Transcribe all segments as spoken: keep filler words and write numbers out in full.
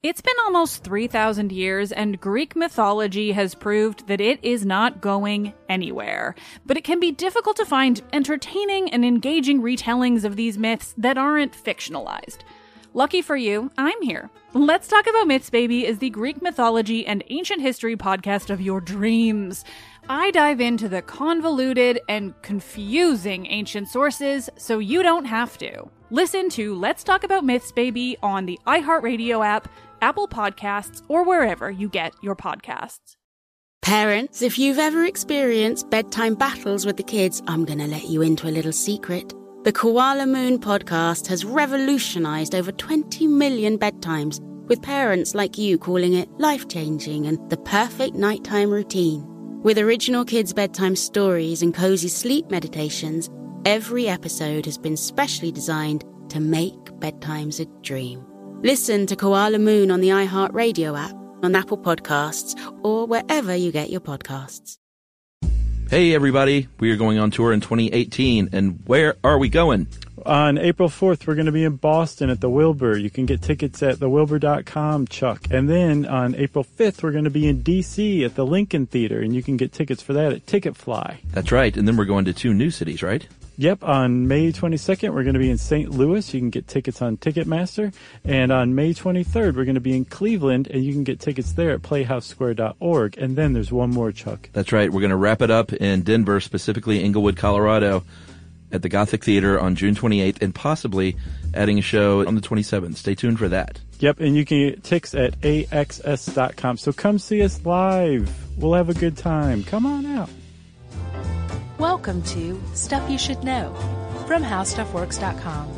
It's been almost three thousand years, and Greek mythology has proved that it is not going anywhere. But it can be difficult to find entertaining and engaging retellings of these myths that aren't fictionalized. Lucky for you, I'm here. Let's Talk About Myths, Baby is the Greek mythology and ancient history podcast of your dreams. I dive into the convoluted and confusing ancient sources so you don't have to. Listen to Let's Talk About Myths, Baby on the iHeartRadio app, Apple Podcasts, or wherever you get your podcasts. Parents, if you've ever experienced bedtime battles with the kids, I'm going to let you into a little secret. The Koala Moon podcast has revolutionized over twenty million bedtimes, with parents like you calling it life-changing and the perfect nighttime routine. With original kids' bedtime stories and cozy sleep meditations, every episode has been specially designed to make bedtimes a dream. Listen to Koala Moon on the iHeartRadio app, on Apple Podcasts, or wherever you get your podcasts. Hey, everybody. We are going on tour in twenty eighteen, and where are we going? On April fourth, we're going to be in Boston at the Wilbur. You can get tickets at the wilbur dot com, Chuck. And then on April fifth, we're going to be in D C at the Lincoln Theater, and you can get tickets for that at Ticketfly. That's right. And then we're going to two new cities, right? Yep, on May twenty-second, we're going to be in Saint Louis. You can get tickets on Ticketmaster. And on May twenty-third, we're going to be in Cleveland, and you can get tickets there at playhouse square dot org. And then there's one more, Chuck. That's right. We're going to wrap it up in Denver, specifically Inglewood, Colorado, at the Gothic Theater on June twenty-eighth, and possibly adding a show on the twenty-seventh. Stay tuned for that. Yep, and you can get tickets at A X S dot com. So come see us live. We'll have a good time. Come on out. Welcome to Stuff You Should Know from How Stuff Works dot com.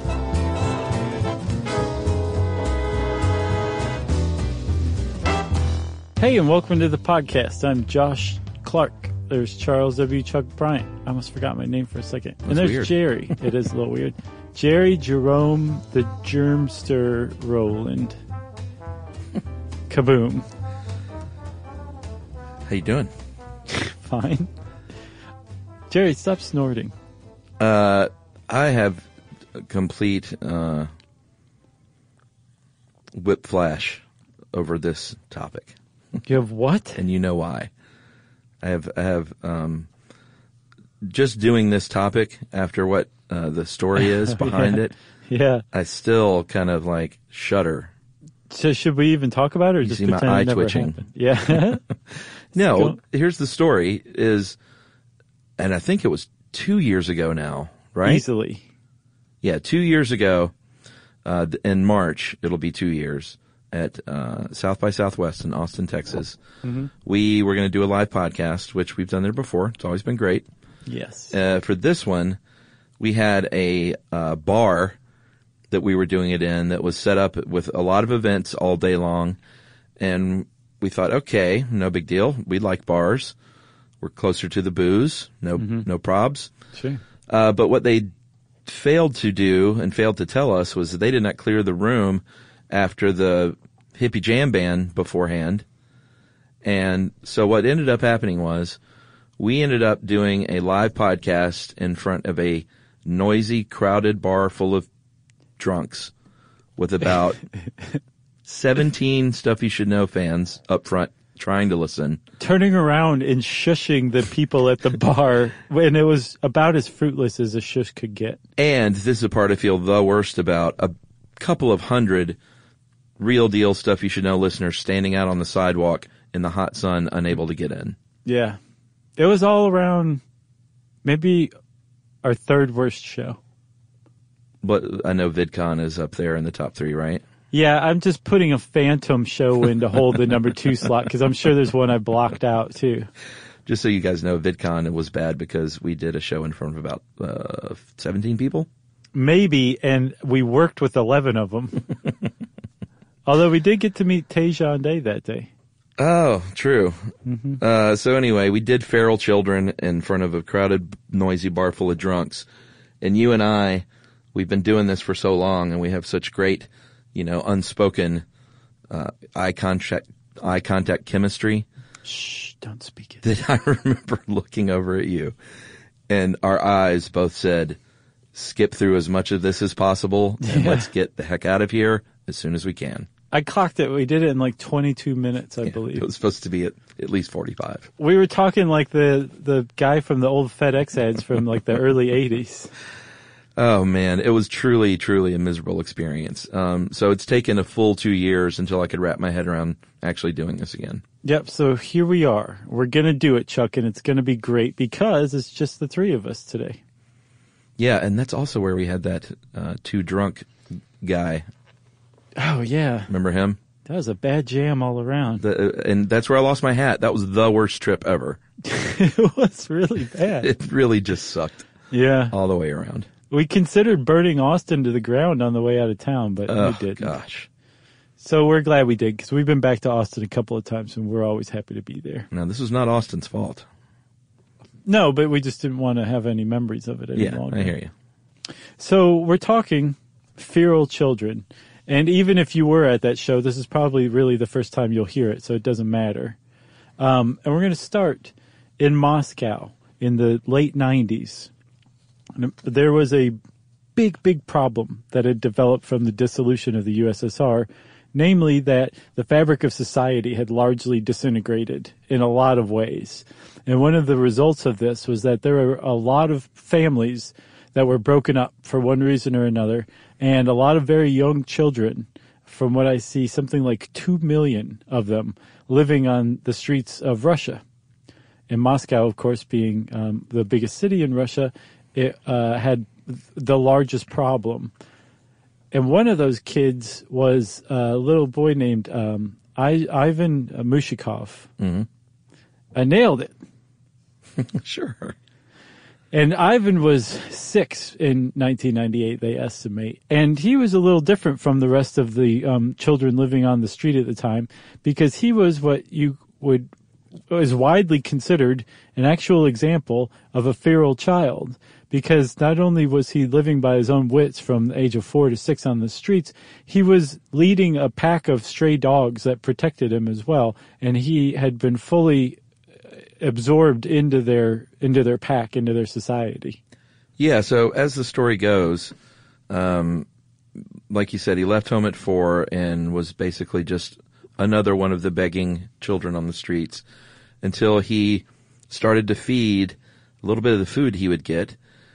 Hey, and welcome to the podcast. I'm Josh Clark. There's Charles W. Chuck Bryant. I almost forgot my name for a second. That's and there's weird. Jerry. It is a little weird. Jerry Jerome the Germster Rowland. Kaboom. How you doing? Fine. Jerry, stop snorting. Uh, I have a complete uh, whip flash over this topic. You have what? And you know why. I have, I have, um, just doing this topic after what uh, the story is behind yeah. it. Yeah. I still kind of like shudder. So should we even talk about it or You just see my pretend eye it never twitching. happened? Yeah. No, Go. here's the story is, and I think it was two years ago now, right? Easily. Yeah, two years ago, uh, in March, it'll be two years, at uh, South by Southwest in Austin, Texas. Mm-hmm. We were going to do a live podcast, which we've done there before. It's always been great. Yes. Uh, for this one, we had a uh, bar that we were doing it in that was set up with a lot of events all day long. And we thought, okay, no big deal. We like bars. We're closer to the booze. No, Mm-hmm. no probs. Sure. Uh, but what they failed to do and failed to tell us was that they did not clear the room after the hippie jam band beforehand. And so what ended up happening was we ended up doing a live podcast in front of a noisy, crowded bar full of drunks with about seventeen Stuff You Should Know fans up front trying to listen. Turning around and shushing the people at the bar, and it was about as fruitless as a shush could get. And this is the part I feel the worst about. A couple of hundred real deal Stuff You Should Know listeners standing out on the sidewalk in the hot sun, unable to get in. Yeah. It was all around maybe our third worst show. But I know VidCon is up there in the top three, right? Yeah, I'm just putting a phantom show in to hold the number two slot because I'm sure there's one I blocked out too. Just so you guys know, VidCon was bad because we did a show in front of about uh, seventeen people. Maybe, and we worked with eleven of them. Although we did get to meet Tejan Day that day. Oh, true. Mm-hmm. Uh, so anyway, we did Feral Children in front of a crowded, noisy bar full of drunks. And you and I, we've been doing this for so long, and we have such great, you know, unspoken uh, eye contact, eye contact chemistry. Shh, don't speak it. That I remember looking over at you, and our eyes both said, skip through as much of this as possible, and Yeah. let's get the heck out of here as soon as we can. I clocked it. We did it in like twenty-two minutes, I Yeah, believe. it was supposed to be at, at least forty-five. We were talking like the, the guy from the old FedEx ads from like the early eighties. Oh man, it was truly, truly a miserable experience. Um, so it's taken a full two years until I could wrap my head around actually doing this again. Yep, so here we are. We're going to do it, Chuck, and it's going to be great because it's just the three of us today. Yeah, and that's also where we had that uh, too drunk guy. Oh, yeah. Remember him? That was a bad jam all around. The, uh, and that's where I lost my hat. That was the worst trip ever. It was really bad. It really just sucked Yeah. all the way around. We considered burning Austin to the ground on the way out of town, but Oh, we didn't. gosh. So we're glad we did because we've been back to Austin a couple of times and we're always happy to be there. No, this was not Austin's fault. No, but we just didn't want to have any memories of it any Yeah, longer. I hear you. So we're talking feral children. And even if you were at that show, this is probably really the first time you'll hear it, so it doesn't matter. Um, and we're going to start in Moscow in the late nineties. There was a big, big problem that had developed from the dissolution of the U S S R, namely that the fabric of society had largely disintegrated in a lot of ways. And one of the results of this was that there were a lot of families that were broken up for one reason or another, and a lot of very young children, from what I see, something like two million of them living on the streets of Russia. And Moscow, of course, being um, the biggest city in Russia, it uh, had the largest problem. And one of those kids was a little boy named um, I- Ivan Mushikov. Mm-hmm. I nailed it. Sure. And Ivan was six in nineteen ninety-eight, they estimate. And he was a little different from the rest of the um, children living on the street at the time because he was what you would is widely considered an actual example of a feral child. Because not only was he living by his own wits from the age of four to six on the streets, he was leading a pack of stray dogs that protected him as well. And he had been fully absorbed into their into their pack, into their society. Yeah, so as the story goes, um, like you said, he left home at four and was basically just another one of the begging children on the streets until he started to feed a little bit of the food he would get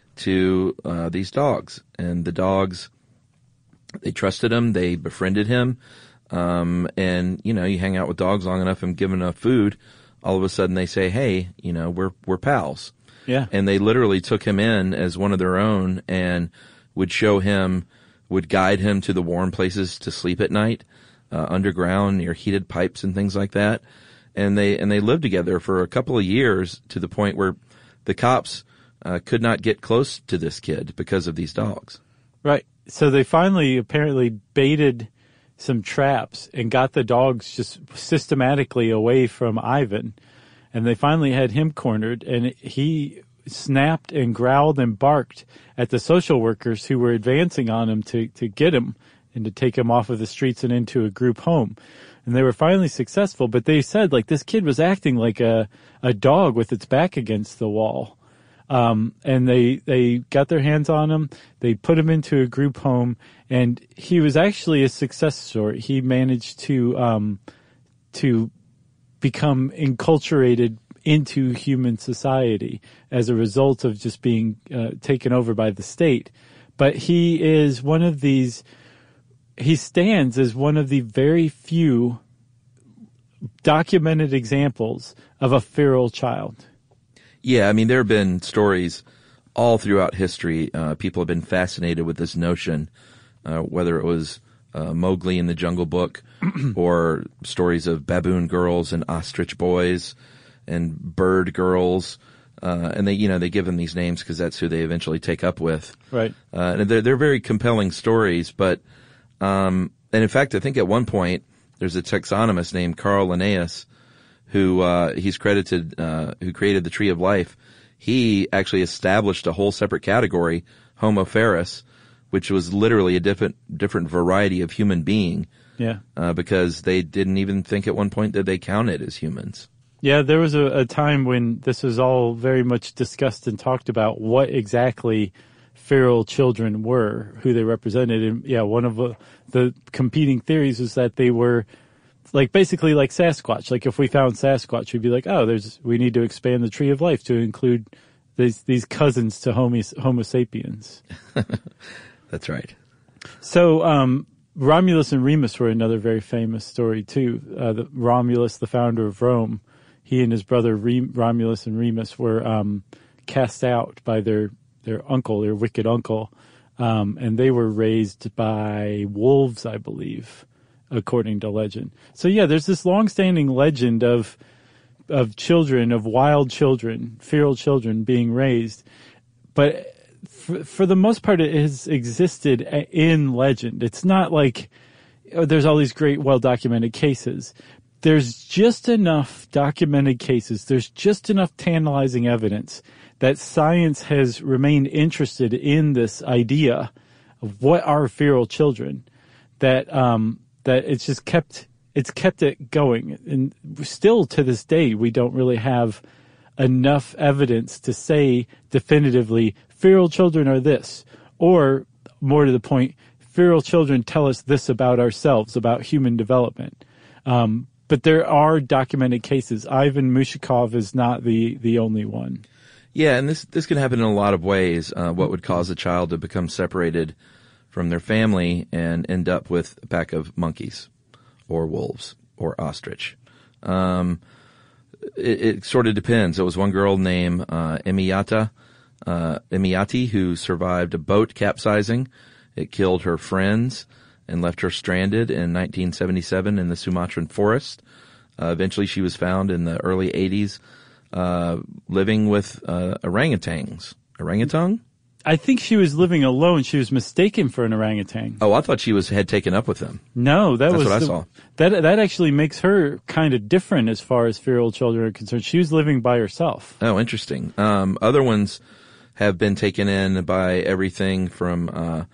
to uh, these dogs. And the dogs, they trusted him, they befriended him, um, and, you know, you hang out with dogs long enough and give enough food, all of a sudden they say, hey, you know, we're we're pals. Yeah. And they literally took him in as one of their own and would show him, would guide him to the warm places to sleep at night, uh, underground near heated pipes and things like that. And they and they lived together for a couple of years to the point where the cops uh, could not get close to this kid because of these dogs. Right. So they finally apparently baited some traps and got the dogs just systematically away from Ivan. And they finally had him cornered, and he snapped and growled and barked at the social workers who were advancing on him to, to get him and to take him off of the streets and into a group home. And they were finally successful, but they said, like, this kid was acting like a, a dog with its back against the wall. Um, and they, they got their hands on him. They put him into a group home, and he was actually a success story. He managed to, um, to become enculturated into human society as a result of just being uh, taken over by the state. But he is one of these, he stands as one of the very few documented examples of a feral child. Yeah, I mean, there have been stories all throughout history. Uh, people have been fascinated with this notion, uh, whether it was uh, Mowgli in the Jungle Book or stories of baboon girls and ostrich boys and bird girls. Uh, and they, you know, they give them these names because that's who they eventually take up with. Right. Uh, and they're, they're very compelling stories. But, um, and in fact, I think at one point there's a taxonomist named Carl Linnaeus who, uh, he's credited, uh, who created the Tree of Life. He actually established a whole separate category, Homo ferus, which was literally a different, different variety of human being. Yeah. Uh, because they didn't even think at one point that they counted as humans. Yeah, there was a, a time when this was all very much discussed and talked about what exactly feral children were, who they represented. And yeah, one of the, the competing theories was that they were like basically like Sasquatch. Like if we found Sasquatch, we'd be like, oh, there's we need to expand the tree of life to include these these cousins to Homo, Homo sapiens. That's right. So um, Romulus and Remus were another very famous story too. Uh, the, Romulus, the founder of Rome, he and his brother Rem- Romulus and Remus were um, cast out by their their uncle, their wicked uncle, um, and they were raised by wolves, I believe, according to legend. So yeah, there's this long-standing legend of of children, of wild children, feral children being raised, but for, for the most part, it has existed in legend. It's not like oh, there's all these great, well-documented cases. There's just enough documented cases. There's just enough tantalizing evidence that science has remained interested in this idea of what are feral children, that um, that it's just kept it's kept it going. And still to this day, we don't really have enough evidence to say definitively feral children are this, or more to the point, feral children tell us this about ourselves, about human development. Um, but there are documented cases. Ivan Mushakov is not the, the only one. Yeah, and this this can happen in a lot of ways. Uh, what would cause a child to become separated from their family and end up with a pack of monkeys or wolves or ostrich? Um, it, it sort of depends. There was one girl named uh, Emiyata, uh, Emiyati who survived a boat capsizing. It killed her friends and left her stranded in nineteen seventy-seven in the Sumatran forest. Uh, eventually she was found in the early eighties uh, living with uh, orangutans. Orangutan? I think she was living alone. She was mistaken for an orangutan. Oh, I thought she was had taken up with him. No, that That's was what I the, saw. That that actually makes her kind of different as far as feral children are concerned. She was living by herself. Oh, interesting. Um, other ones have been taken in by everything from uh,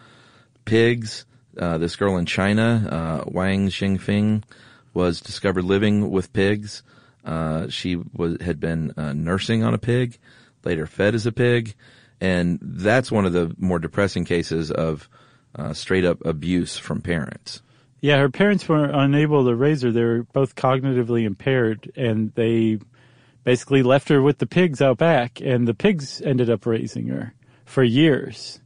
pigs. Uh, this girl in China, uh, Wang Xingfing, was discovered living with pigs. Uh, she was had been uh, nursing on a pig, later fed as a pig. And that's one of the more depressing cases of uh, straight-up abuse from parents. Yeah, her parents were unable to raise her. They were both cognitively impaired, and they basically left her with the pigs out back, and the pigs ended up raising her for years.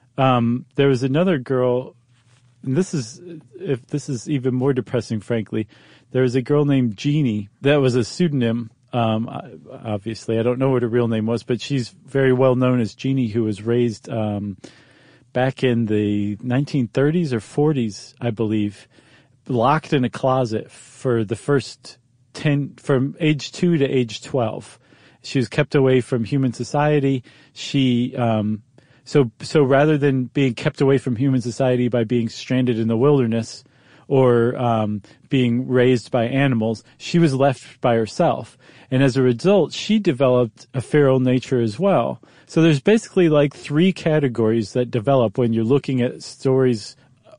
Um, there was another girl, and this is, if this is even more depressing, frankly, there was a girl named Jeannie. That was a pseudonym. Um, obviously, I don't know what her real name was, but she's very well known as Jeannie, who was raised um, back in the nineteen thirties or forties, I believe, locked in a closet for the first ten, from age two to age twelve. She was kept away from human society. She, um, so so rather than being kept away from human society by being stranded in the wilderness or um, being raised by animals, she was left by herself. And as a result, she developed a feral nature as well. So there's basically like three categories that develop when you're looking at stories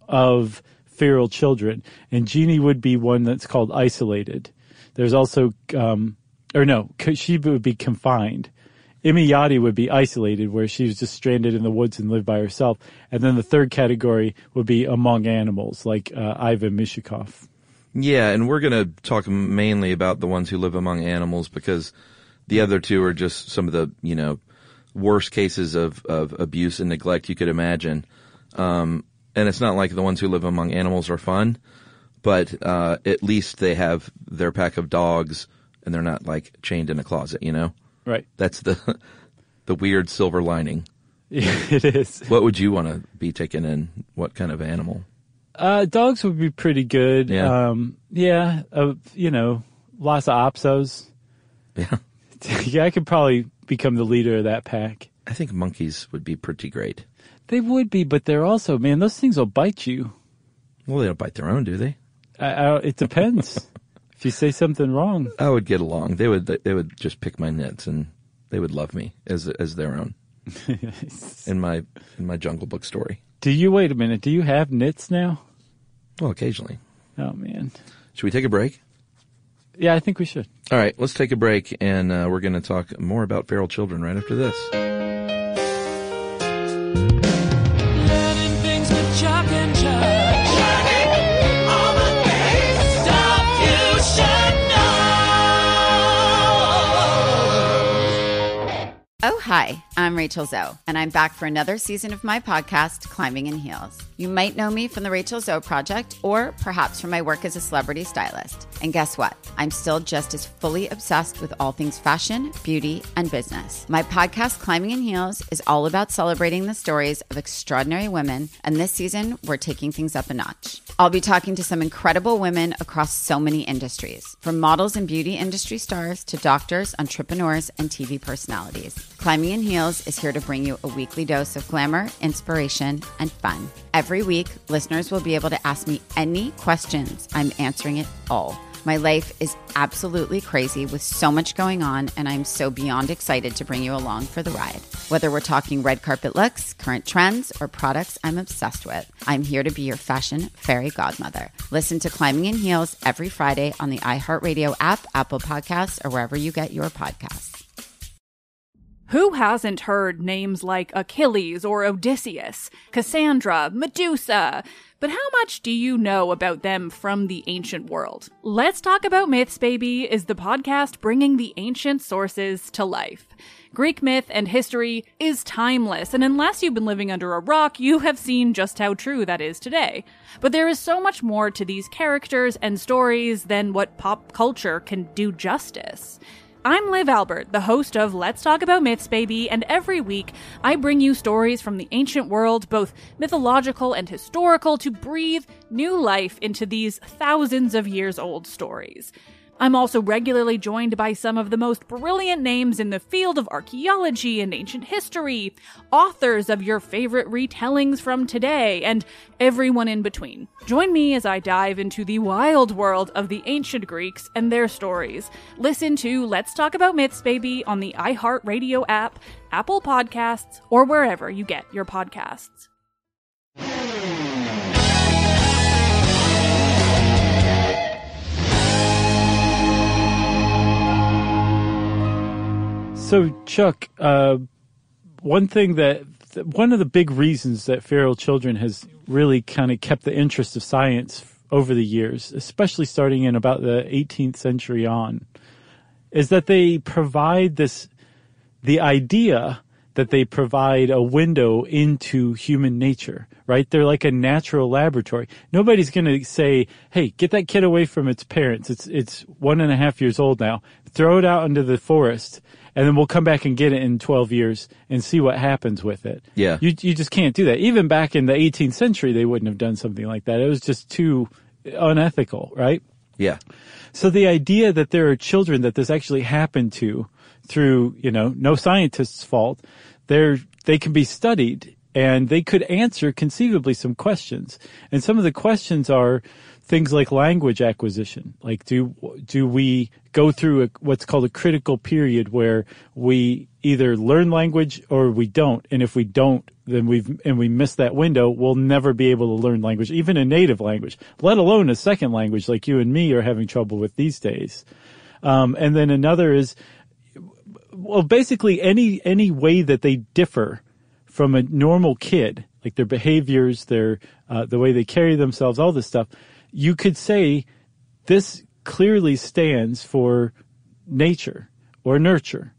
of feral children. And Jeannie would be one that's called isolated. There's also, um, or no, she would be confined. Emiyati would be isolated, where she was just stranded in the woods and lived by herself. And then the third category would be among animals, like uh, Ivan Mushakov. Yeah, and we're going to talk mainly about the ones who live among animals because the other two are just some of the, you know, worst cases of, of abuse and neglect you could imagine. Um, and it's not like the ones who live among animals are fun, but uh, at least they have their pack of dogs and they're not like chained in a closet, you know? Right. That's the the weird silver lining. Yeah, it is. What would you want to be taken in? What kind of animal? Uh, dogs would be pretty good. Yeah. Um, yeah, uh, you know, lots of opsos. Yeah. Yeah, I could probably become the leader of that pack. I think monkeys would be pretty great. They would be, but they're also, man, those things will bite you. Well, they don't bite their own, do they? I, I, it depends. If you say something wrong. I would get along. They would they would just pick my nits and they would love me as as their own. in my in my Jungle Book story. Do you, wait a minute, do you have nits now? Well, occasionally. Oh, man. Should we take a break? Yeah, I think we should. All right, let's take a break, and uh, we're going to talk more about feral children right after this. Hi, I'm Rachel Zoe, and I'm back for another season of my podcast, Climbing in Heels. You might know me from the Rachel Zoe Project, or perhaps from my work as a celebrity stylist. And guess what? I'm still just as fully obsessed with all things fashion, beauty, and business. My podcast, Climbing in Heels, is all about celebrating the stories of extraordinary women, and this season, we're taking things up a notch. I'll be talking to some incredible women across so many industries, from models and beauty industry stars to doctors, entrepreneurs, and T V personalities. Climbing in Heels is here to bring you a weekly dose of glamour, inspiration, and fun. Every week, listeners will be able to ask me any questions. I'm answering it all. My life is absolutely crazy with so much going on, and I'm so beyond excited to bring you along for the ride. Whether we're talking red carpet looks, current trends, or products I'm obsessed with, I'm here to be your fashion fairy godmother. Listen to Climbing in Heels every Friday on the iHeartRadio app, Apple Podcasts, or wherever you get your podcasts. Who hasn't heard names like Achilles or Odysseus, Cassandra, Medusa? But how much do you know about them from the ancient world? Let's Talk About Myths, Baby is the podcast bringing the ancient sources to life. Greek myth and history is timeless, and unless you've been living under a rock, you have seen just how true that is today. But there is so much more to these characters and stories than what pop culture can do justice. I'm Liv Albert, the host of Let's Talk About Myths, Baby, and every week I bring you stories from the ancient world, both mythological and historical, to breathe new life into these thousands of years old stories. I'm also regularly joined by some of the most brilliant names in the field of archaeology and ancient history, authors of your favorite retellings from today, and everyone in between. Join me as I dive into the wild world of the ancient Greeks and their stories. Listen to Let's Talk About Myths, Baby on the iHeartRadio app, Apple Podcasts, or wherever you get your podcasts. So, Chuck, uh, one thing that, one of the big reasons that Feral Children has really kind of kept the interest of science over the years, especially starting in about the eighteenth century on, is that they provide this, the idea that they provide a window into human nature, right? They're like a natural laboratory. Nobody's going to say, hey, get that kid away from its parents. It's, it's one and a half years old now. Throw it out into the forest. And then we'll come back and get it in twelve years and see what happens with it. Yeah. You you just can't do that. Even back in the eighteenth century, they wouldn't have done something like that. It was just too unethical, right? Yeah. So the idea that there are children that this actually happened to through, you know, no scientist's fault, they're, they can be studied and they could answer conceivably some questions. And some of the questions are things like language acquisition. Like, do do we go through a, what's called a critical period where we either learn language or we don't? And if we don't, then we've and we miss that window, we'll never be able to learn language, even a native language, let alone a second language like you and me are having trouble with these days. Um, and then another is, well, basically any any way that they differ from a normal kid, like their behaviors, their uh, the way they carry themselves, all this stuff. You could say this clearly stands for nature or nurture.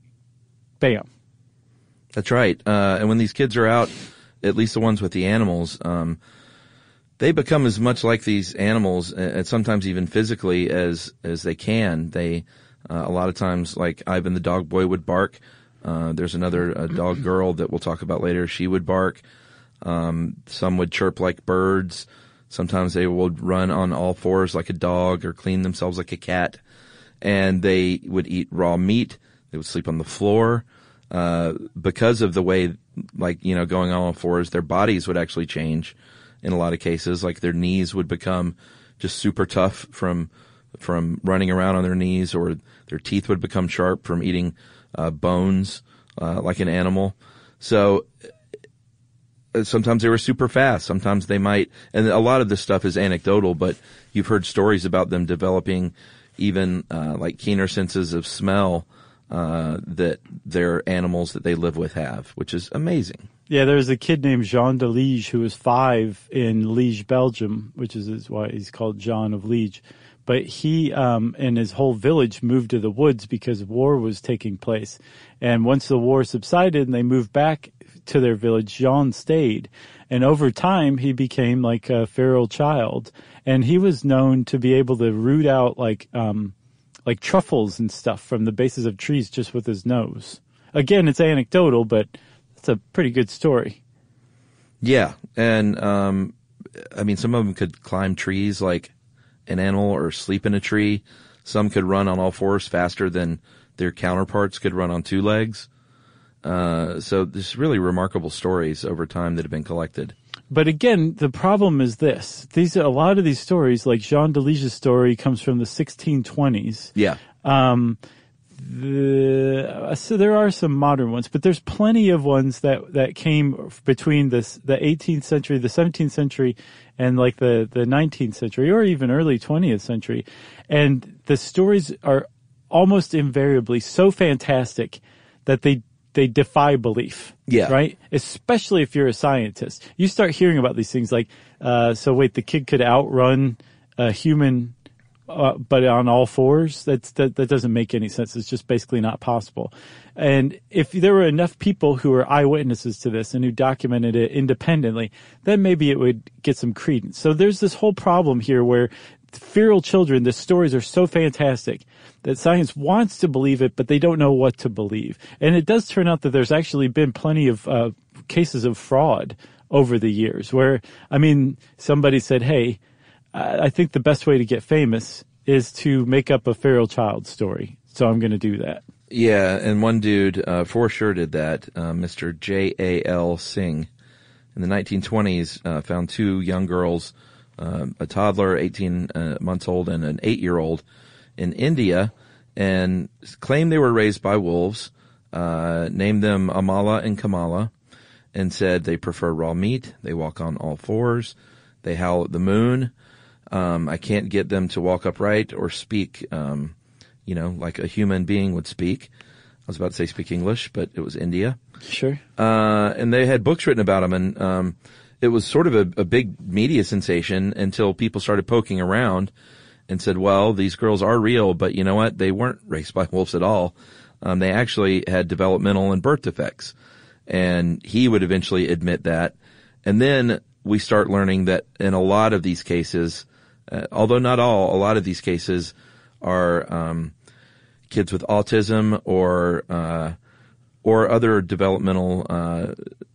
Bam. That's right. Uh, and when these kids are out, at least the ones with the animals, um, they become as much like these animals, and sometimes even physically, as as they can. They uh, a lot of times, like Ivan the dog boy would bark. Uh, there's another a dog girl that we'll talk about later. She would bark. Um, some would chirp like birds. Sometimes they would run on all fours like a dog or clean themselves like a cat. And they would eat raw meat. They would sleep on the floor. Uh, because of the way, like, you know, going on all fours, their bodies would actually change in a lot of cases. Like their knees would become just super tough from, from running around on their knees, or their teeth would become sharp from eating, uh, bones, uh, like an animal. So, sometimes they were super fast. Sometimes they might, and a lot of this stuff is anecdotal, but you've heard stories about them developing even uh, like keener senses of smell uh, that their animals that they live with have, which is amazing. Yeah, there's a kid named Jean de Liege who was five in Liege, Belgium, which is why he's called John of Liege. but he um, and his whole village moved to the woods because war was taking place. And once the war subsided and they moved back to their village, Jean stayed. And over time, he became like a feral child. And he was known to be able to root out like um, like truffles and stuff from the bases of trees just with his nose. Again, it's anecdotal, but it's a pretty good story. Yeah, and um, I mean, some of them could climb trees like an animal or sleep in a tree. Some could run on all fours faster than their counterparts could run on two legs. Uh, so there's really remarkable stories over time that have been collected. But again, the problem is this. These a lot of these stories, like Jean de Lige's story, comes from the sixteen twenties. Yeah. Um, the, so there are some modern ones, but there's plenty of ones that, that came between this, the eighteenth century, the seventeenth century, and like the, the nineteenth century, or even early twentieth century. And the stories are almost invariably so fantastic that they they defy belief. Yeah. Right? Especially if you're a scientist. You start hearing about these things like, uh, so wait, the kid could outrun a human, uh, but on all fours? That's, that, that doesn't make any sense. It's just basically not possible. And if there were enough people who were eyewitnesses to this and who documented it independently, then maybe it would get some credence. So there's this whole problem here where feral children, the stories are so fantastic that science wants to believe it, but they don't know what to believe. And it does turn out that there's actually been plenty of uh, cases of fraud over the years where, I mean, somebody said, hey, I think the best way to get famous is to make up a feral child story. So I'm going to do that. Yeah, and one dude uh, for sure did that, uh, Mister J A L Singh. In the nineteen twenties, uh, found two young girls, uh, a toddler, eighteen uh, months old, and an eight-year-old in India, and claimed they were raised by wolves, uh, named them Amala and Kamala, and said they prefer raw meat, they walk on all fours, they howl at the moon. Um, I can't get them to walk upright or speak, um, you know, like a human being would speak. I was about to say speak English, but it was India. Sure. Uh, and they had books written about them, and um, it was sort of a, a big media sensation until people started poking around and said, well, these girls are real, but you know what? They weren't raised by wolves at all. Um, they actually had developmental and birth defects. And he would eventually admit that. And then we start learning that in a lot of these cases, uh, although not all, a lot of these cases are um, kids with autism or uh, or other developmental uh,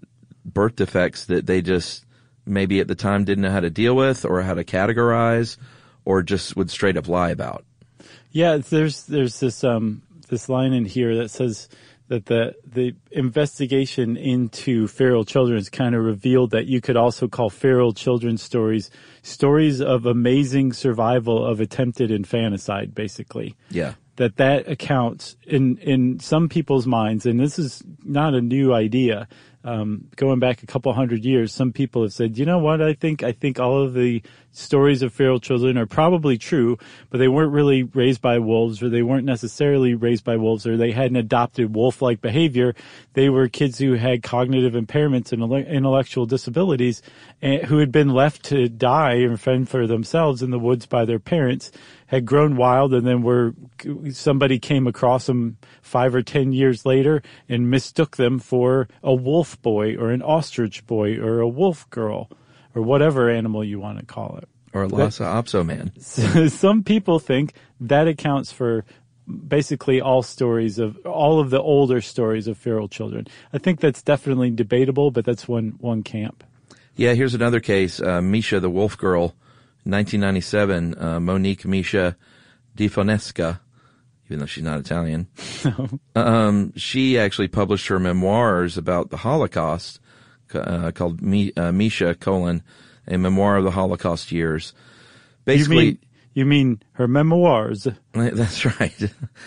birth defects that they just maybe at the time didn't know how to deal with or how to categorize or just would straight up lie about. Yeah, there's there's this um this line in here that says that the the investigation into feral children has kind of revealed that you could also call feral children's stories stories of amazing survival of attempted infanticide, basically. Yeah. That that accounts in in some people's minds, and this is not a new idea. Um, going back a couple hundred years, some people have said, you know what, I think, I think all of the stories of feral children are probably true, but they weren't really raised by wolves, or they weren't necessarily raised by wolves, or they hadn't adopted wolf-like behavior. They were kids who had cognitive impairments and intellectual disabilities, and who had been left to die and fend for themselves in the woods by their parents, had grown wild, and then were somebody came across them five or ten years later and mistook them for a wolf boy or an ostrich boy or a wolf girl or whatever animal you want to call it. Or a Lhasa Apso man. So some people think that accounts for basically all stories of all of the older stories of feral children. I think that's definitely debatable, but that's one one camp. Yeah, here's another case. Uh, Misha, the wolf girl, nineteen ninety-seven, uh, Monique Misha Di Fonesca, even though she's not Italian. No. Um, she actually published her memoirs about the Holocaust, uh, called Mi- uh, Misha, colon, a memoir of the Holocaust years. Basically, you mean, you mean her memoirs? That's right.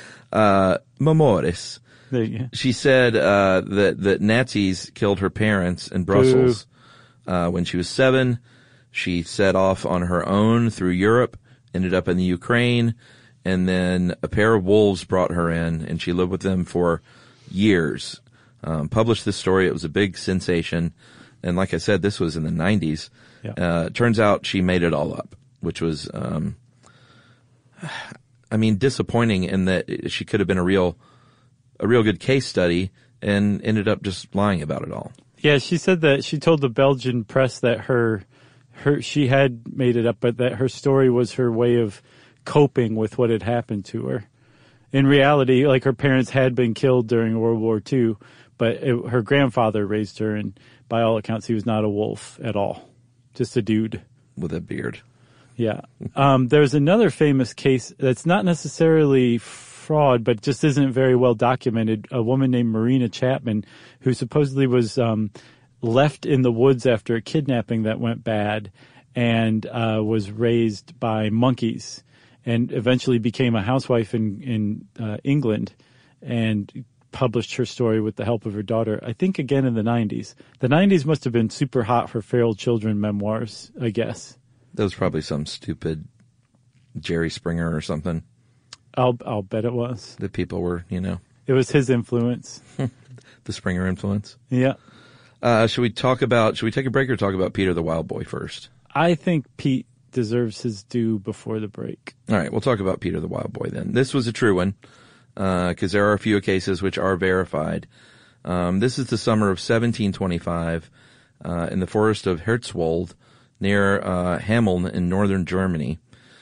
Uh, memoires. There you go. She said, uh, that, that Nazis killed her parents in Brussels, uh, when she was seven. She set off on her own through Europe, ended up in the Ukraine, and then a pair of wolves brought her in, and she lived with them for years. Um, published this story. It was a big sensation. And like I said, this was in the nineties. Yeah. Uh, turns out she made it all up, which was, um, I mean, disappointing in that she could have been a real, a real good case study and ended up just lying about it all. Yeah, she said that she told the Belgian press that her, her, she had made it up, but that her story was her way of coping with what had happened to her. In reality, like her parents had been killed during World War Two, but it, her grandfather raised her, and by all accounts, he was not a wolf at all. Just a dude. With a beard. Yeah. Um, there's another famous case that's not necessarily fraud, but just isn't very well documented. A woman named Marina Chapman, who supposedly was um, left in the woods after a kidnapping that went bad and uh, was raised by monkeys and eventually became a housewife in, in uh, England and published her story with the help of her daughter, I think again in the nineties. The nineties must have been super hot for feral children memoirs, I guess. That was probably some stupid Jerry Springer or something. I'll I'll bet it was. That people were, you know. It was his influence. The Springer influence. Yeah. Uh, should we talk about, should we take a break or talk about Peter the Wild Boy first? I think Pete deserves his due before the break. All right, we'll talk about Peter the Wild Boy then. This was a true one, because uh, there are a few cases which are verified. Um, this is the summer of seventeen twenty-five uh, in the forest of Herzwald near uh, Hameln in northern Germany,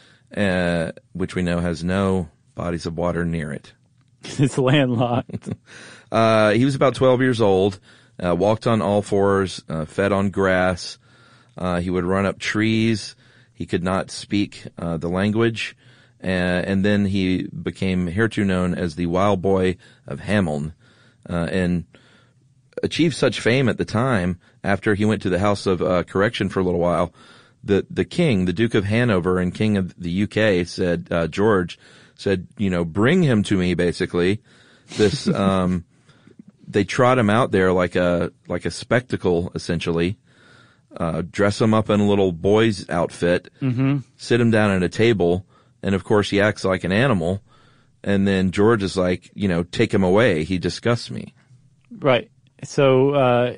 uh, which we know has no bodies of water near it. It's landlocked. uh, he was about twelve years old, uh, walked on all fours, uh, fed on grass. Uh, he would run up trees. He could not speak uh, the language. Uh, and then he became hereto known as the Wild Boy of Hameln, uh, and achieved such fame at the time after he went to the House of uh, Correction for a little while. The the king, the Duke of Hanover and King of the U K, said, uh, George, said, you know, bring him to me, basically. This, um, they trot him out there like a, like a spectacle, essentially. Uh, dress him up in a little boy's outfit, mm-hmm. sit him down at a table, and of course he acts like an animal. And then George is like, you know, take him away. He disgusts me. Right. So, uh,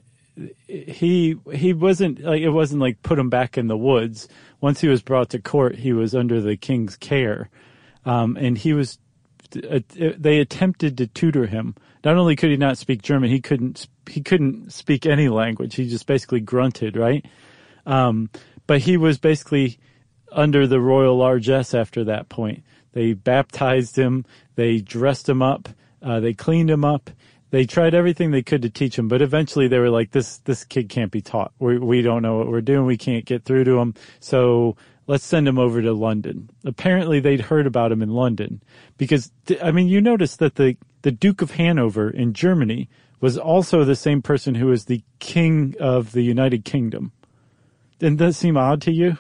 he, he wasn't like, it wasn't like put him back in the woods. Once he was brought to court, he was under the king's care. Um, and he was, uh, they attempted to tutor him. Not only could he not speak German, he couldn't, he couldn't speak any language. He just basically grunted, right? Um, but he was basically under the royal largesse after that point. They baptized him. They dressed him up. Uh, they cleaned him up. They tried everything they could to teach him, but eventually they were like, this, this kid can't be taught. We, we don't know what we're doing. We can't get through to him. So let's send him over to London. Apparently they'd heard about him in London because, I mean, you notice that the, the Duke of Hanover in Germany was also the same person who was the king of the United Kingdom. Didn't that seem odd to you?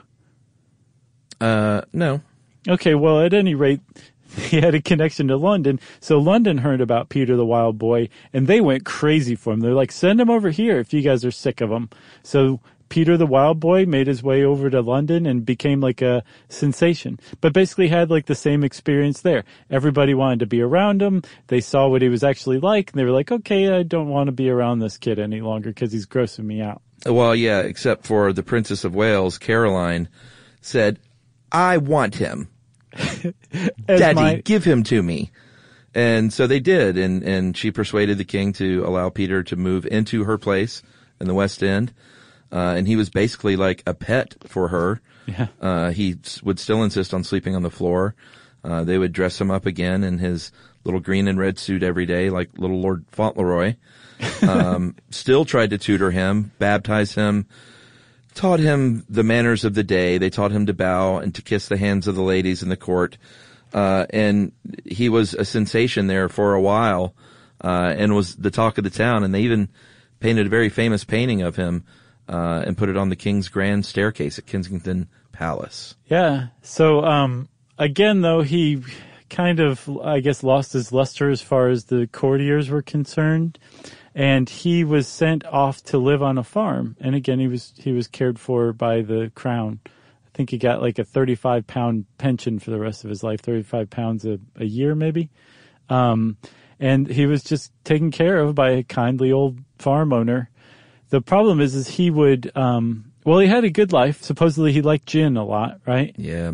Uh, no. Okay, well, at any rate, he had a connection to London, so London heard about Peter the Wild Boy, and they went crazy for him. They're like, send him over here if you guys are sick of him. So Peter the Wild Boy made his way over to London and became like a sensation, but basically had like the same experience there. Everybody wanted to be around him. They saw what he was actually like, and they were like, okay, I don't want to be around this kid any longer because he's grossing me out. Well, yeah, except for the Princess of Wales, Caroline, said, I want him. Daddy, my... give him to me. And so they did, and, and she persuaded the king to allow Peter to move into her place in the West End. Uh, and he was basically like a pet for her. Yeah. Uh, he would still insist on sleeping on the floor. Uh, they would dress him up again in his little green and red suit every day, like little Lord Fauntleroy. Um, still tried to tutor him, baptize him, taught him the manners of the day. They taught him to bow and to kiss the hands of the ladies in the court. Uh, and he was a sensation there for a while, uh, and was the talk of the town. And they even painted a very famous painting of him, uh, and put it on the King's Grand Staircase at Kensington Palace. Yeah. So, um, again, though, he kind of, I guess, lost his luster as far as the courtiers were concerned. And he was sent off to live on a farm. And again, he was, he was cared for by the crown. I think he got like a thirty-five pound pension for the rest of his life, thirty-five pounds a, a year maybe. Um, and he was just taken care of by a kindly old farm owner. The problem is, is he would, um, well, he had a good life. Supposedly he liked gin a lot, right? Yeah, man.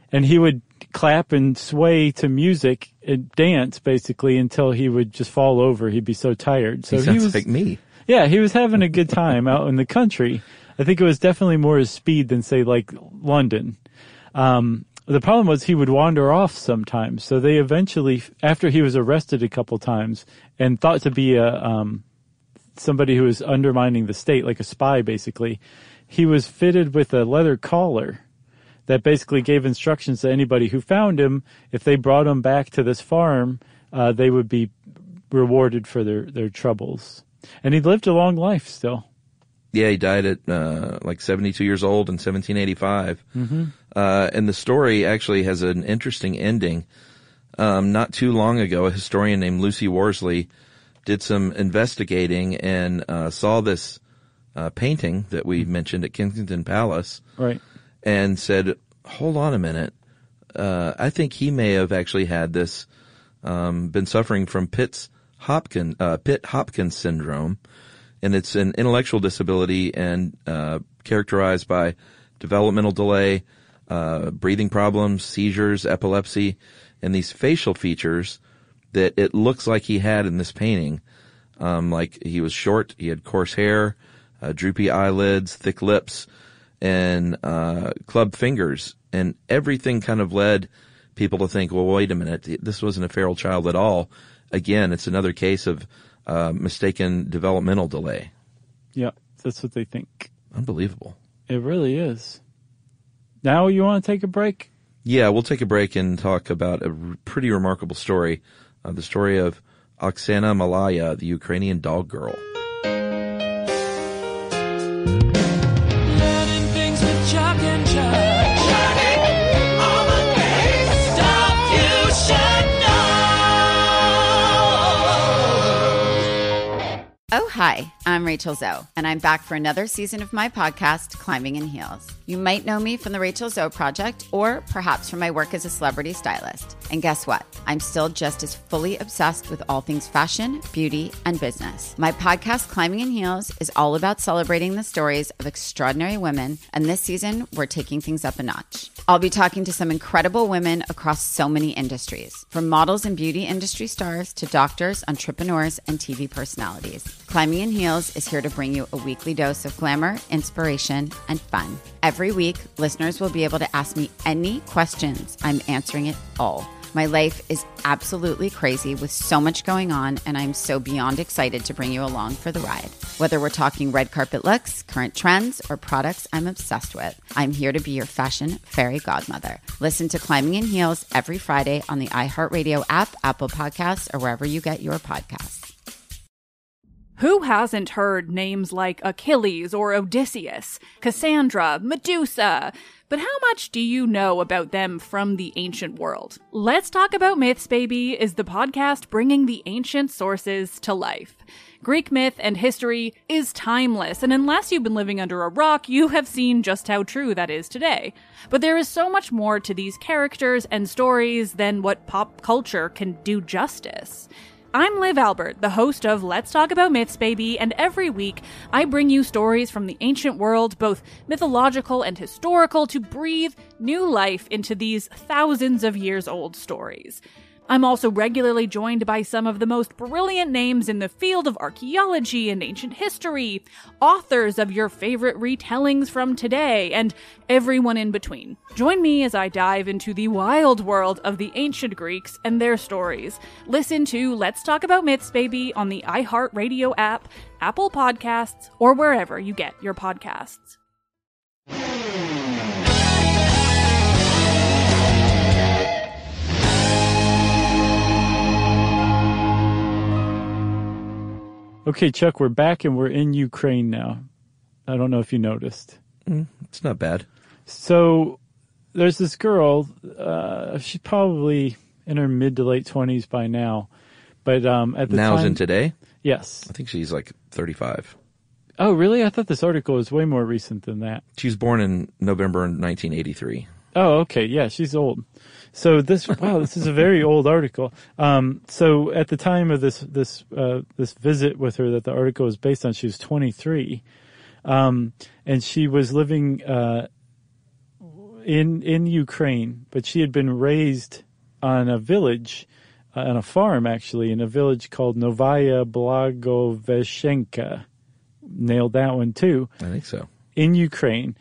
and he would clap and sway to music and dance basically until he would just fall over. He'd be so tired. So he sounds he was, like me. Yeah, he was having a good time out in the country. I think it was definitely more his speed than, say, like London. Um, the problem was he would wander off sometimes. So they eventually, after he was arrested a couple times and thought to be a um, somebody who was undermining the state, like a spy basically, he was fitted with a leather collar that basically gave instructions to anybody who found him. If they brought him back to this farm, uh, they would be rewarded for their, their troubles. And he lived a long life still. Yeah, he died at uh, like seventy-two years old in seventeen eighty-five. Mm-hmm. Uh, and the story actually has an interesting ending. Um, not too long ago, a historian named Lucy Worsley did some investigating and uh, saw this uh, painting that we mentioned at Kensington Palace. Right. And said, hold on a minute. Uh, I think he may have actually had this, um, been suffering from Pitt's Hopkins, uh, Pitt-Hopkins syndrome, and it's an intellectual disability and uh, characterized by developmental delay, uh, breathing problems, seizures, epilepsy, and these facial features that it looks like he had in this painting. Um, like he was short, he had coarse hair, uh, droopy eyelids, thick lips, and uh, clubbed fingers, and everything kind of led people to think, well, wait a minute, this wasn't a feral child at all. Again, it's another case of uh, mistaken developmental delay. Yeah, that's what they think. Unbelievable. It really is. Now you want to take a break? Yeah, we'll take a break and talk about a r- pretty remarkable story, uh, the story of Oksana Malaya, the Ukrainian dog girl. Learning things with Chuck and Chuck. All the things stuff you should know. Oh, hi, I'm Rachel Zoe, and I'm back for another season of my podcast, Climbing in Heels. You might know me from the Rachel Zoe Project, or perhaps from my work as a celebrity stylist. And guess what? I'm still just as fully obsessed with all things fashion, beauty, and business. My podcast, Climbing in Heels, is all about celebrating the stories of extraordinary women, and this season, we're taking things up a notch. I'll be talking to some incredible women across so many industries, from models and beauty industry stars to doctors, entrepreneurs, and T V personalities. Climbing in Heels is here to bring you a weekly dose of glamour, inspiration, and fun. Every week, listeners will be able to ask me any questions. I'm answering it all. My life is absolutely crazy with so much going on, and I'm so beyond excited to bring you along for the ride. Whether we're talking red carpet looks, current trends, or products I'm obsessed with, I'm here to be your fashion fairy godmother. Listen to Climbing in Heels every Friday on the iHeartRadio app, Apple Podcasts, or wherever you get your podcasts. Who hasn't heard names like Achilles or Odysseus, Cassandra, Medusa? But how much do you know about them from the ancient world? Let's Talk About Myths, Baby is the podcast bringing the ancient sources to life. Greek myth and history is timeless, and unless you've been living under a rock, you have seen just how true that is today. But there is so much more to these characters and stories than what pop culture can do justice. I'm Liv Albert, the host of Let's Talk About Myths, Baby, and every week I bring you stories from the ancient world, both mythological and historical, to breathe new life into these thousands of years old stories. I'm also regularly joined by some of the most brilliant names in the field of archaeology and ancient history, authors of your favorite retellings from today, and everyone in between. Join me as I dive into the wild world of the ancient Greeks and their stories. Listen to Let's Talk About Myths, Baby on the iHeartRadio app, Apple Podcasts, or wherever you get your podcasts. Okay, Chuck, we're back and we're in Ukraine now. I don't know if you noticed. Mm, it's not bad. So there's this girl, uh, she's probably in her mid to late twenties by now. But um, at the Now's time... in today? Yes. I think she's like thirty-five. Oh, really? I thought this article was way more recent than that. She was born in November nineteen eighty-three. Oh, okay. Yeah, she's old. So this, wow, this is a very old article. Um, so at the time of this, this, uh, this visit with her that the article was based on, she was twenty-three. Um, and she was living, uh, in in Ukraine, but she had been raised on a village, uh, on a farm actually, in a village called Novaya Blagoveshenka. Nailed that one too. I think so. In Ukraine.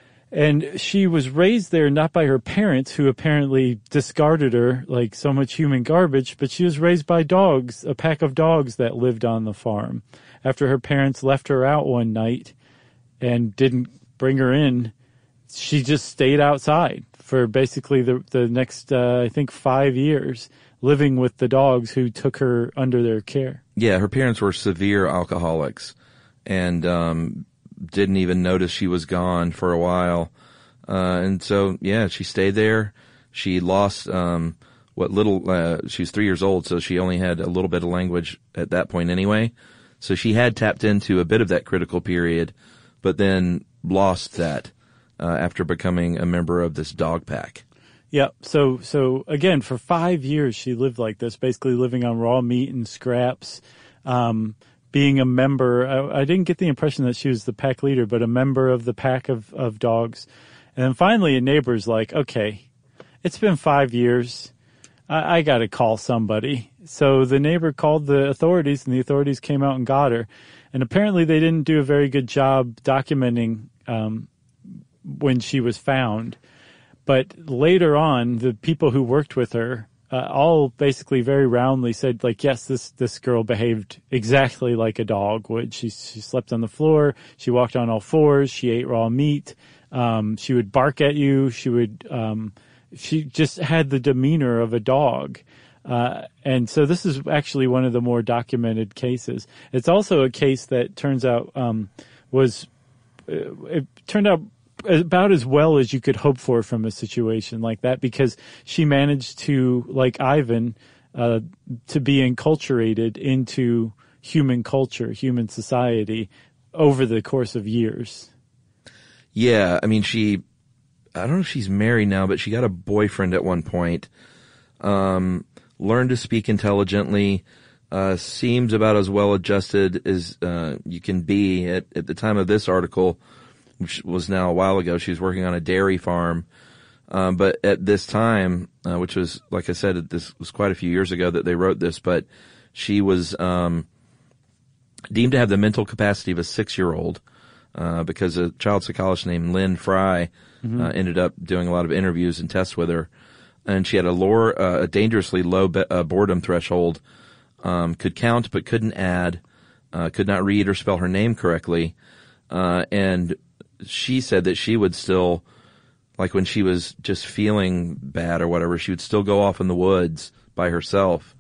And she was raised there not by her parents, who apparently discarded her like so much human garbage, but she was raised by dogs, a pack of dogs that lived on the farm. After her parents left her out one night and didn't bring her in, she just stayed outside for basically the the next, uh, I think, five years, living with the dogs who took her under their care. Yeah, her parents were severe alcoholics and um didn't even notice she was gone for a while. Uh, and so, yeah, she stayed there. She lost, um, what little, uh, she was three years old, so she only had a little bit of language at that point anyway. So she had tapped into a bit of that critical period, but then lost that, uh, after becoming a member of this dog pack. Yeah. So, so again, for five years, she lived like this, basically living on raw meat and scraps. Um, being a member, I, I didn't get the impression that she was the pack leader, but a member of the pack of, of dogs. And then finally a neighbor's like, okay, it's been five years. I, I got to call somebody. So the neighbor called the authorities, and the authorities came out and got her. And apparently they didn't do a very good job documenting um, when she was found. But later on, the people who worked with her Uh, all basically very roundly said, like, yes, this, this girl behaved exactly like a dog would. She, she slept on the floor. She walked on all fours. She ate raw meat. Um, she would bark at you. She would, um, she just had the demeanor of a dog. Uh, and so this is actually one of the more documented cases. It's also a case that turns out, um, was, it turned out about as well as you could hope for from a situation like that, because she managed to, like Ivan, uh, to be enculturated into human culture, human society over the course of years. Yeah. I mean, she, I don't know if she's married now, but she got a boyfriend at one point, um, learned to speak intelligently, uh, seems about as well adjusted as, uh, you can be at, at the time of this article, which was now a while ago. She was working on a dairy farm. Um, but at this time, uh, which was, like I said, this was quite a few years ago that they wrote this, but she was, um, deemed to have the mental capacity of a six-year-old, uh, because a child psychologist named Lynn Fry, mm-hmm. uh, ended up doing a lot of interviews and tests with her. And she had a lower, uh, a dangerously low be- uh, boredom threshold, um, could count but couldn't add, uh, could not read or spell her name correctly, uh, and she said that she would still, like when she was just feeling bad or whatever, she would still go off in the woods by herself,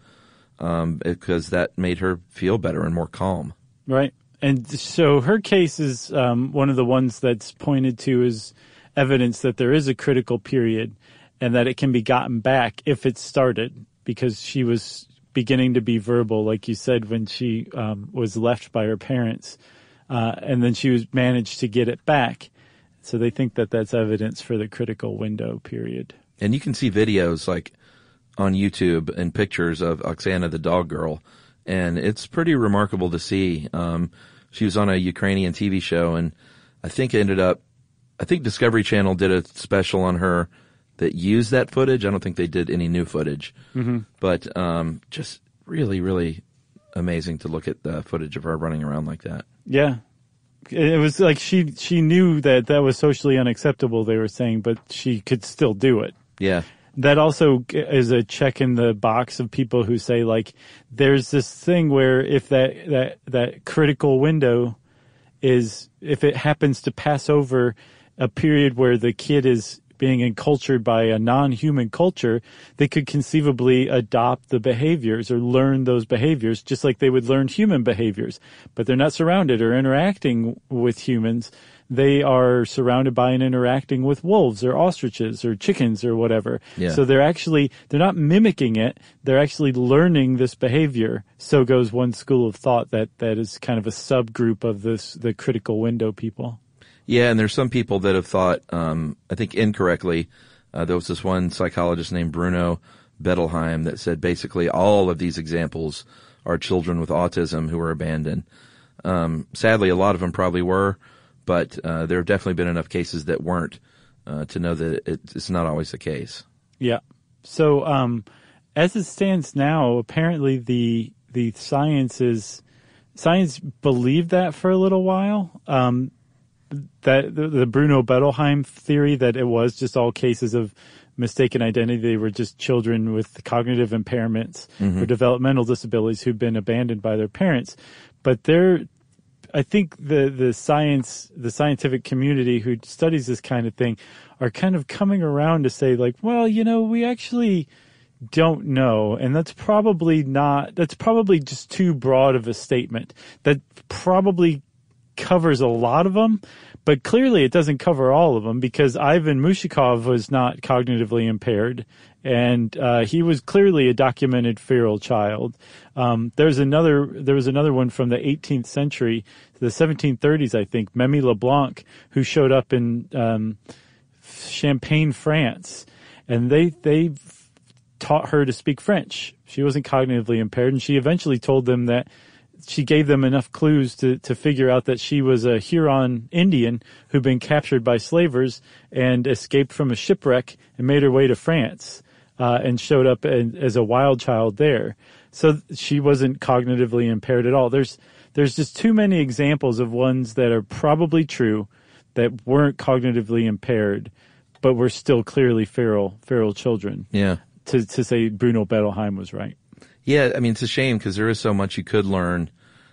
um, because that made her feel better and more calm. Right. And so her case is um, one of the ones that's pointed to as evidence that there is a critical period and that it can be gotten back if it started, because she was beginning to be verbal, like you said, when she um, was left by her parents. Uh, and then she was managed to get it back. So they think that that's evidence for the critical window period. And you can see videos like on YouTube and pictures of Oksana the dog girl. And it's pretty remarkable to see. Um, she was on a Ukrainian T V show, and I think it ended up, I think Discovery Channel did a special on her that used that footage. I don't think they did any new footage, mm-hmm. but, um, just really, really amazing to look at the footage of her running around like that. Yeah. It was like she she knew that that was socially unacceptable, they were saying, but she could still do it. Yeah. That also is a check in the box of people who say, like, there's this thing where if that, that, that critical window is, if it happens to pass over a period where the kid is being encultured by a non-human culture, they could conceivably adopt the behaviors or learn those behaviors just like they would learn human behaviors. But they're not surrounded or interacting with humans. They are surrounded by and interacting with wolves or ostriches or chickens or whatever. Yeah. So they're actually, they're not mimicking it. They're actually learning this behavior. So goes one school of thought that, that is kind of a subgroup of this, the critical window people. Yeah, and there's some people that have thought, um, I think incorrectly, uh, there was this one psychologist named Bruno Bettelheim that said basically all of these examples are children with autism who were abandoned. Um, sadly, a lot of them probably were, but uh, there have definitely been enough cases that weren't. uh, to know that it, it's not always the case. Yeah. So, um, as it stands now, apparently the the science is science believed that for a little while. Um, that the, the Bruno Bettelheim theory that it was just all cases of mistaken identity. They were just children with cognitive impairments Mm-hmm. or developmental disabilities who've been abandoned by their parents. But they're, I think the, the science, the scientific community who studies this kind of thing are kind of coming around to say like, well, you know, we actually don't know. And that's probably not, that's probably just too broad of a statement. That probably covers a lot of them, but clearly it doesn't cover all of them because Ivan Mushikov was not cognitively impaired, and uh, he was clearly a documented feral child. Um, there's another, there was another one from the eighteenth century, the seventeen thirties, I think, Mimi LeBlanc, who showed up in um, Champagne, France, and they they taught her to speak French. She wasn't cognitively impaired, and she eventually told them that she gave them enough clues to, to figure out that she was a Huron Indian who'd been captured by slavers and escaped from a shipwreck and made her way to France, uh, and showed up in, as a wild child there. So she wasn't cognitively impaired at all. There's, there's just too many examples of ones that are probably true that weren't cognitively impaired, but were still clearly feral, feral children. Yeah. To, to say Bruno Bettelheim was right. Yeah, I mean, it's a shame because there is so much you could learn.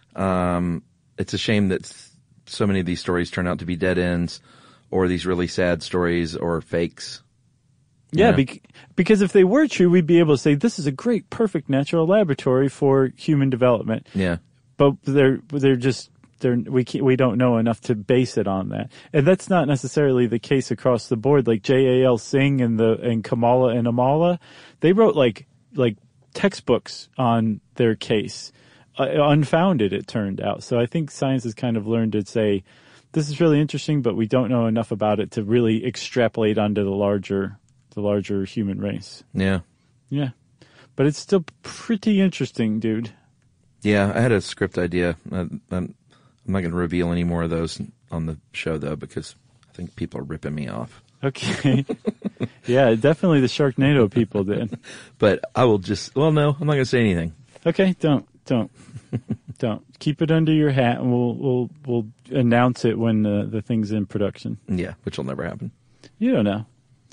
Um, it's a shame that so many of these stories turn out to be dead ends or these really sad stories or fakes. Yeah, know? bec- because if they were true, we'd be able to say this is a great, perfect natural laboratory for human development. Yeah. But they're they're just they're we can't, we don't know enough to base it on that, and that's not necessarily the case across the board. Like J A L Singh and the and Kamala and Amala, they wrote like like textbooks on their case, uh, unfounded. It turned out. So I think science has kind of learned to say this is really interesting, but we don't know enough about it to really extrapolate onto the larger the larger human race. Yeah. Yeah, but it's still pretty interesting, dude. Yeah, I had a script idea. Uh, I'm, I'm not going to reveal any more of those on the show, though, because I think people are ripping me off. Okay. Yeah, definitely the Sharknado people did. But I will just, well, no, I'm not going to say anything. Okay, don't, don't, don't. Keep it under your hat, and we'll we'll we'll announce it when the the thing's in production. Yeah, which will never happen. You don't know.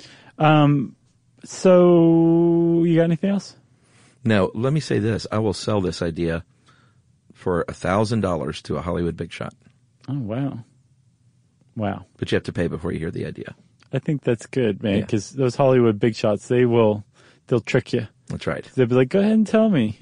Um, so you got anything else? No, let me say this. I will sell this idea for a thousand dollars to a Hollywood big shot. Oh, wow. Wow. But you have to pay before you hear the idea. I think that's good, man, Yeah. because those Hollywood big shots, they will, they'll trick you. That's right. They'll be like, go ahead and tell me.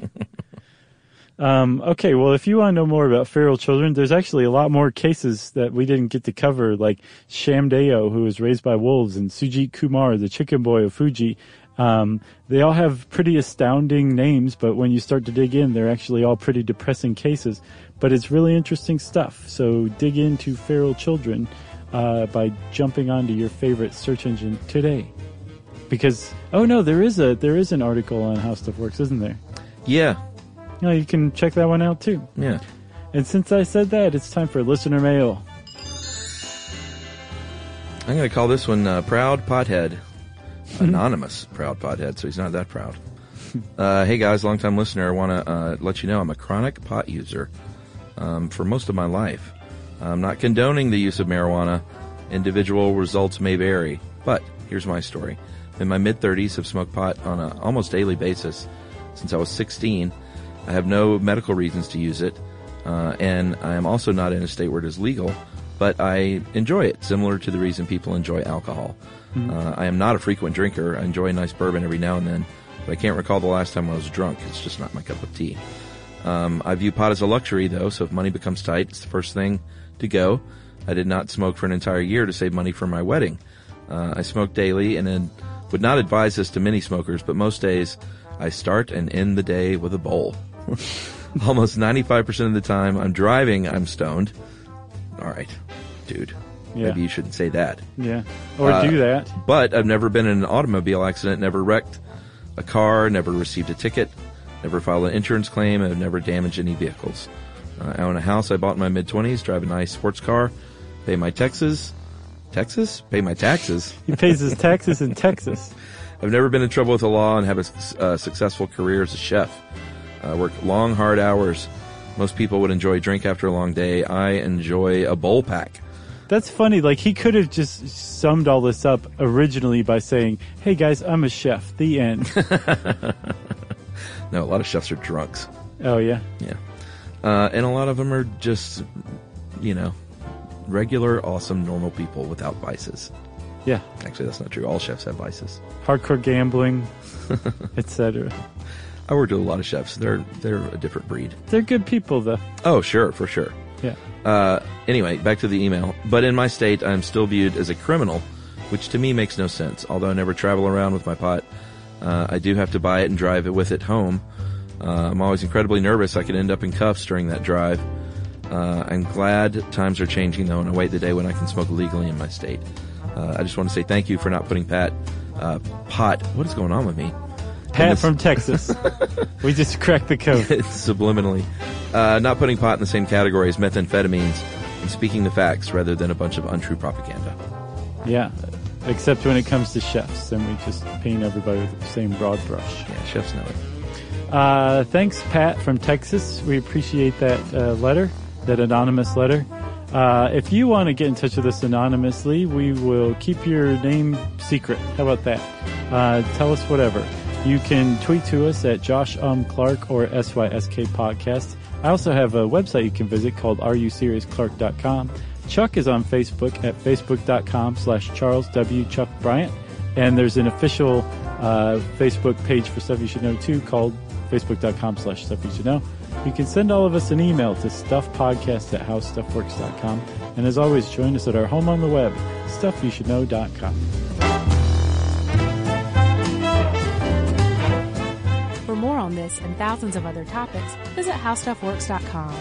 um, okay, well, if you want to know more about feral children, there's actually a lot more cases that we didn't get to cover, like Shamdeo, who was raised by wolves, and Sujit Kumar, the chicken boy of Fuji. Um, they all have pretty astounding names, but when you start to dig in, they're actually all pretty depressing cases. But it's really interesting stuff. So dig into feral children uh, by jumping onto your favorite search engine today. Because, oh no, there is a there is an article on How Stuff Works, isn't there? Yeah. No, you can check that one out too. Yeah. And since I said that, it's time for listener mail. I'm going to call this one uh, Proud Pothead. Anonymous Proud Pothead, so he's not that proud. Uh, hey guys, long-time listener. I want to uh, let you know I'm a chronic pot user um, for most of my life. I'm not condoning the use of marijuana. Individual results may vary, but here's my story. In my mid-thirties, I've smoked pot on an almost daily basis since I was sixteen. I have no medical reasons to use it, uh, and I am also not in a state where it is legal, but I enjoy it, similar to the reason people enjoy alcohol. Mm-hmm. Uh, I am not a frequent drinker. I enjoy a nice bourbon every now and then, but I can't recall the last time I was drunk. It's just not my cup of tea. Um, I view pot as a luxury, though, so if money becomes tight, it's the first thing to go. I did not smoke for an entire year to save money for my wedding. Uh, I smoke daily and then would not advise this to many smokers, but most days I start and end the day with a bowl. Almost ninety-five percent of the time I'm driving, I'm stoned. All right, dude. Yeah. Maybe you shouldn't say that. Yeah. Or Uh, do that. But I've never been in an automobile accident, never wrecked a car, never received a ticket, never filed an insurance claim, and have never damaged any vehicles. Uh, I own a house I bought in my mid-twenties, drive a nice sports car, pay my taxes, Texas? Pay my taxes. He pays his taxes in Texas. I've never been in trouble with the law and have a uh, successful career as a chef. I work long, hard hours. Most people would enjoy a drink after a long day. I enjoy a bowl pack. That's funny. Like, he could have just summed all this up originally by saying, hey, guys, I'm a chef. The end. No, a lot of chefs are drunks. Oh, yeah? Yeah. Uh, and a lot of them are just, you know, regular, awesome, normal people without vices. Yeah. Actually, that's not true. All chefs have vices. Hardcore gambling, et cetera. I worked with a lot of chefs. They're they're a different breed. They're good people, though. Oh, sure, for sure. Yeah. Uh, anyway, back to the email. But in my state, I'm still viewed as a criminal, which to me makes no sense. Although I never travel around with my pot, uh, I do have to buy it and drive it with it home. Uh, I'm always incredibly nervous I could end up in cuffs during that drive. Uh, I'm glad times are changing, though, and I wait the day when I can smoke legally in my state. Uh, I just want to say thank you for not putting Pat, uh, pot, what is going on with me? Pat this- from Texas. We just cracked the code. Subliminally. Uh, not putting pot in the same category as methamphetamines and speaking the facts rather than a bunch of untrue propaganda. Yeah, except when it comes to chefs, then we just paint everybody with the same broad brush. Yeah, chefs know it. Uh, thanks, Pat from Texas. We appreciate that uh, letter, that anonymous letter. Uh, if you want to get in touch with us anonymously, we will keep your name secret. How about that? Uh, tell us whatever. You can tweet to us at Josh Um Clark or S Y S K Podcast. I also have a website you can visit called are you serious clark dot com. Chuck is on Facebook at facebook.com slash Charles W. Chuck Bryant. And there's an official uh, Facebook page for Stuff You Should Know, too, called facebook.com slash Stuff You Should Know. You can send all of us an email to stuffpodcast at how stuff works dot com. And as always, join us at our home on the web, stuff you should know dot com. For more on this and thousands of other topics, visit how stuff works dot com.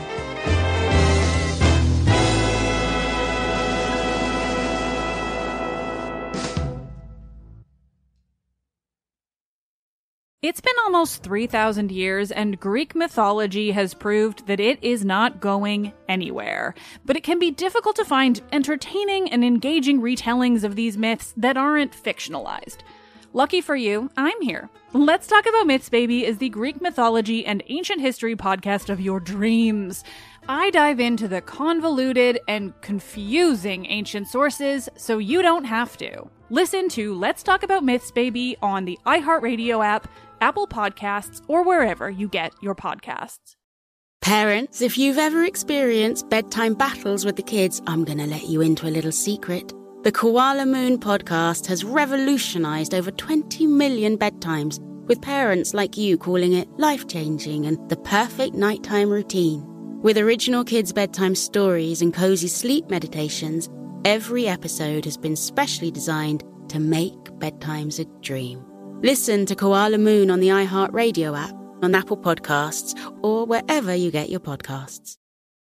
It's been almost three thousand years, and Greek mythology has proved that it is not going anywhere. But it can be difficult to find entertaining and engaging retellings of these myths that aren't fictionalized. Lucky for you, I'm here. Let's Talk About Myths, Baby is the Greek mythology and ancient history podcast of your dreams. I dive into the convoluted and confusing ancient sources so you don't have to. Listen to Let's Talk About Myths, Baby on the iHeartRadio app, Apple Podcasts, or wherever you get your podcasts. Parents, if you've ever experienced bedtime battles with the kids, I'm going to let you into a little secret. The Koala Moon podcast has revolutionized over twenty million bedtimes, with parents like you calling it life-changing and the perfect nighttime routine. With original kids' bedtime stories and cozy sleep meditations, every episode has been specially designed to make bedtimes a dream. Listen to Koala Moon on the iHeartRadio app, on Apple Podcasts, or wherever you get your podcasts.